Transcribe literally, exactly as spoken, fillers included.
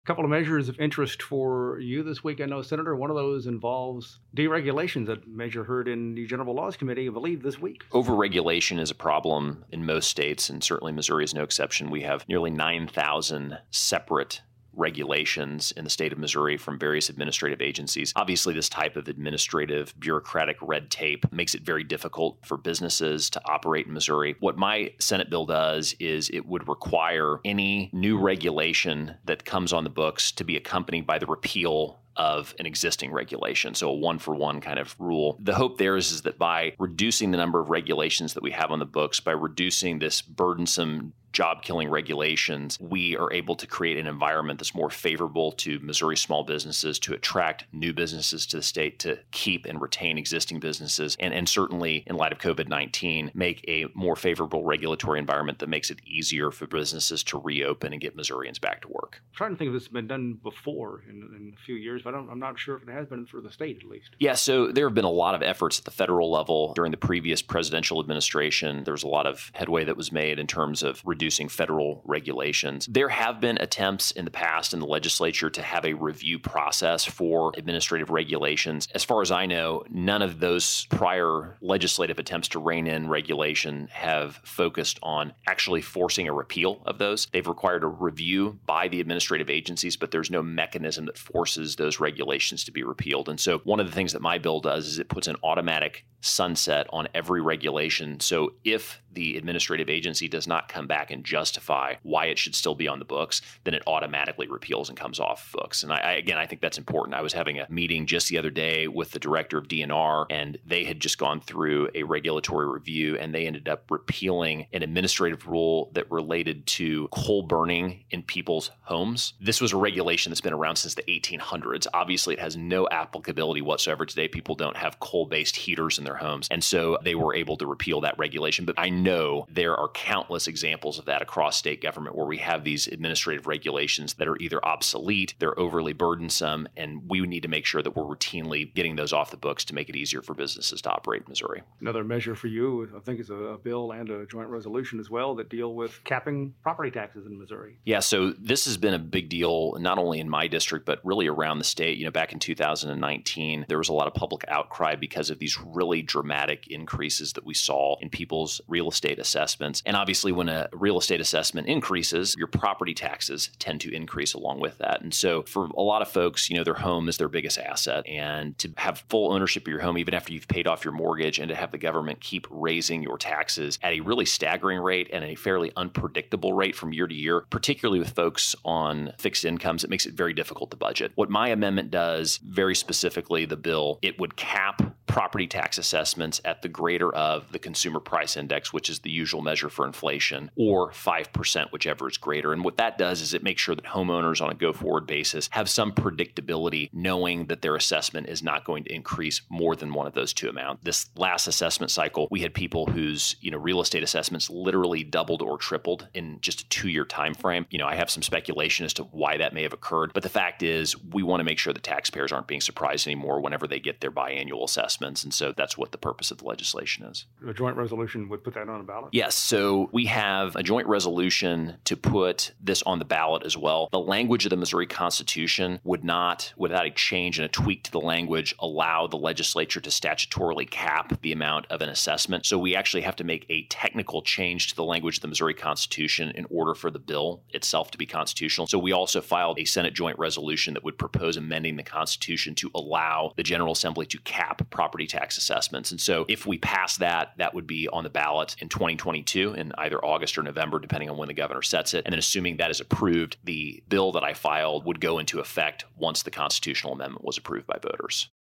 Couple of measures of interest for you this week. I know, Senator, one of those involves deregulations, a measure heard in the General Laws Committee, I believe, this week. Overregulation is a problem in most states, and certainly Missouri is no exception. We have nearly nine thousand separate regulations in the state of Missouri from various administrative agencies. Obviously, this type of administrative bureaucratic red tape makes it very difficult for businesses to operate in Missouri. What my Senate bill does is it would require any new regulation that comes on the books to be accompanied by the repeal of an existing regulation. So a one for one kind of rule. The hope there is, is that by reducing the number of regulations that we have on the books, by reducing this burdensome job-killing regulations, we are able to create an environment that's more favorable to Missouri small businesses, to attract new businesses to the state, to keep and retain existing businesses, and, and certainly, in light of COVID nineteen, make a more favorable regulatory environment that makes it easier for businesses to reopen and get Missourians back to work. I'm trying to think if this has been done before in, in a few years, but I'm, I'm not sure if it has been for the state, at least. Yeah, so there have been a lot of efforts at the federal level during the previous presidential administration. There was a lot of headway that was made in terms of reducing Reducing federal regulations. There have been attempts in the past in the legislature to have a review process for administrative regulations. As far as I know, none of those prior legislative attempts to rein in regulation have focused on actually forcing a repeal of those. They've required a review by the administrative agencies, but there's no mechanism that forces those regulations to be repealed. And so one of the things that my bill does is it puts an automatic sunset on every regulation. So if the administrative agency does not come back and justify why it should still be on the books, then it automatically repeals and comes off books. And I, I, again, I think that's important. I was having a meeting just the other day with the director of D N R, and they had just gone through a regulatory review, and they ended up repealing an administrative rule that related to coal burning in people's homes. This was a regulation that's been around since the eighteen hundreds. Obviously, it has no applicability whatsoever today. People don't have coal-based heaters in their homes. And so they were able to repeal that regulation. But I know there are countless examples of that across state government where we have these administrative regulations that are either obsolete, they're overly burdensome, and we need to make sure that we're routinely getting those off the books to make it easier for businesses to operate in Missouri. Another measure for you, I think, is a bill and a joint resolution as well that deal with capping property taxes in Missouri. Yeah, so this has been a big deal, not only in my district, but really around the state. You know, back in two thousand nineteen, there was a lot of public outcry because of these really dramatic increases that we saw in people's real estate assessments. And obviously, when a real estate assessment increases, your property taxes tend to increase along with that. And so for a lot of folks, you know, their home is their biggest asset. And to have full ownership of your home, even after you've paid off your mortgage, and to have the government keep raising your taxes at a really staggering rate and a fairly unpredictable rate from year to year, particularly with folks on fixed incomes, it makes it very difficult to budget. What my amendment does, very specifically the bill, it would cap property tax assessments at the greater of the consumer price index, which is the usual measure for inflation, or five percent, whichever is greater. And what that does is it makes sure that homeowners on a go-forward basis have some predictability, knowing that their assessment is not going to increase more than one of those two amounts. This last assessment cycle, we had people whose, you know, real estate assessments literally doubled or tripled in just a two-year time frame. You know, I have some speculation as to why that may have occurred, but the fact is we want to make sure that taxpayers aren't being surprised anymore whenever they get their biannual assessments. And so that's what the purpose of the legislation is. A joint resolution would put that on a ballot? Yes. So we have a joint resolution to put this on the ballot as well. The language of the Missouri Constitution would not, without a change and a tweak to the language, allow the legislature to statutorily cap the amount of an assessment. So we actually have to make a technical change to the language of the Missouri Constitution in order for the bill itself to be constitutional. So we also filed a Senate joint resolution that would propose amending the Constitution to allow the General Assembly to cap property tax assessments. And so if we pass that, that would be on the ballot in twenty twenty-two in either August or November, depending on when the governor sets it. And then assuming that is approved, the bill that I filed would go into effect once the constitutional amendment was approved by voters.